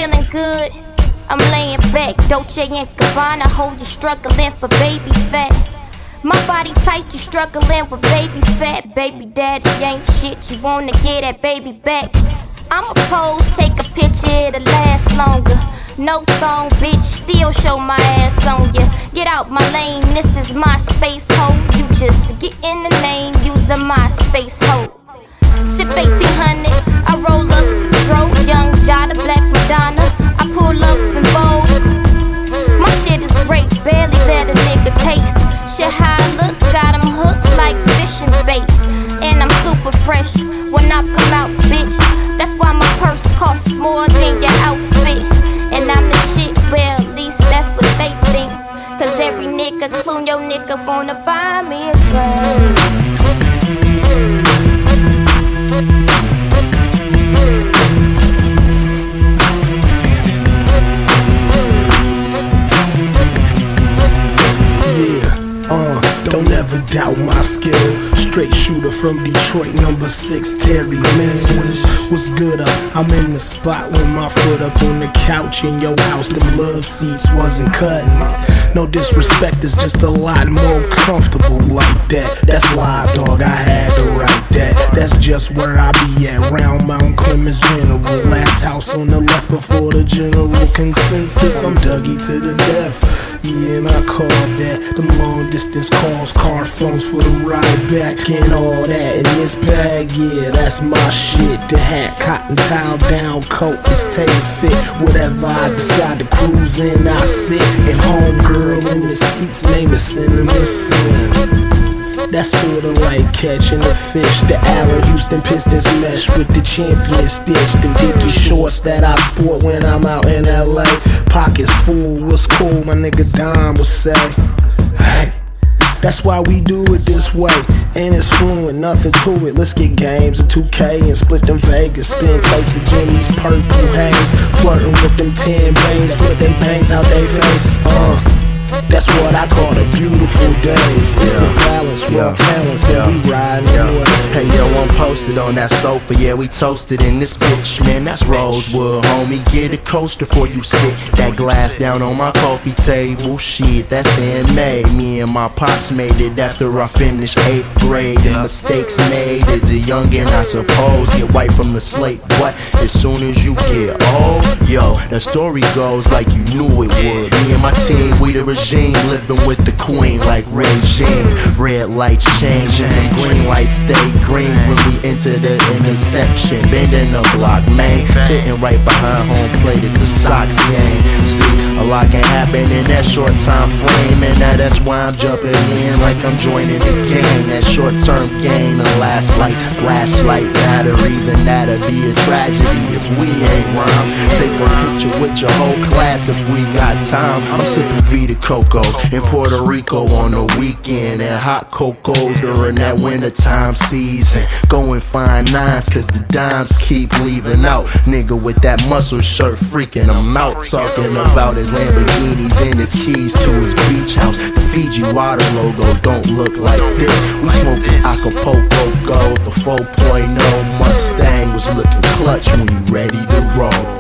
feeling good. I'm laying back, Dolce and Gabbana, hold you struggling for baby fat. My body tight, you struggling with baby fat. Baby daddy ain't shit, you wanna get that baby back. I'ma pose, take a picture to last longer. No thong, bitch, still show my ass on ya. Get out my lane, this is my space hoe. You just get in the lane, using my space hoe. Sip 1800, I roll up, throw young Jada, Black Madonna. I pull up in Vogue. My shit is great, barely let a nigga taste. Shit how I look, got him hooked like fishing bait. And I'm super fresh when I come out, bitch. That's why my purse costs more than your outfit. And I'm the shit, well at least that's what they think. Cause every nigga, including your nigga, wanna buy me a drink. Don't ever doubt my skill. Straight shooter from Detroit, number 6, Terry Mills. What's good up? I'm in the spot with my foot up on the couch in your house. Them love seats wasn't cutting it. No disrespect, it's just a lot more comfortable like that. That's live, dog, I had to write that. That's just where I be at, round Mount Clemens General. Last house on the left before the general consensus. I'm Dougie to the death. Yeah, and I call that them long distance calls, car phones for the ride back and all that in this bag. Yeah, that's my shit. The hat, cotton towel, down coat, it's tailor fit. Whatever I decide to cruise in, I sit. And homegirl in the seats, name is Cinnamon Sin. That's sorta like catching a fish. The Allen Houston Pistons mesh with the champion stitch. Them Dickie shorts that I sport when I'm out in LA. Pockets full, what's cool, my nigga Dom would say. Hey, that's why we do it this way. And it's fluent, nothing to it. Let's get games of 2K and split them Vegas. Spin tapes of Jimmy's purple haze. Flirting with them 10 bangs, put they bangs out they face. That's what I call the beautiful days. It's a balance, real talents, and we riding away. Hey yo, I'm posted on that sofa, yeah, we toasted in this bitch, man, that's Rosewood, homie. Get a coaster before you sit that glass down on my coffee table. Shit, that's handmade. Me and my pops made it after I finished 8th grade. And mistakes made as a youngin', I suppose, get wiped from the slate. But as soon as you get old, yo, the story goes like you knew it would. Me and my team, we the regime, living with the queen like regime. Red lights change and the green lights stay green when we enter the intersection. Bending the block, man, sitting right behind home plate at the Sox game. See, a lot can happen in that short time frame, and now that's why I'm jumping in like I'm joining the game. That short term gain, the last light, flashlight batteries, and that'll be a tragedy if we ain't rhyme. Take a picture with your whole class if we got time. I'm sipping Vita Coco in Puerto Rico on the weekend, and hot cocoa during that wintertime season. Go and find nines cause the dimes keep leaving out. Nigga with that muscle shirt freaking him out, talking about his Lamborghinis and his keys to his beach house. The Fiji water logo don't look like this. We smoking Acapulco Gold. The 4.0 Mustang was looking clutch when you ready to roll.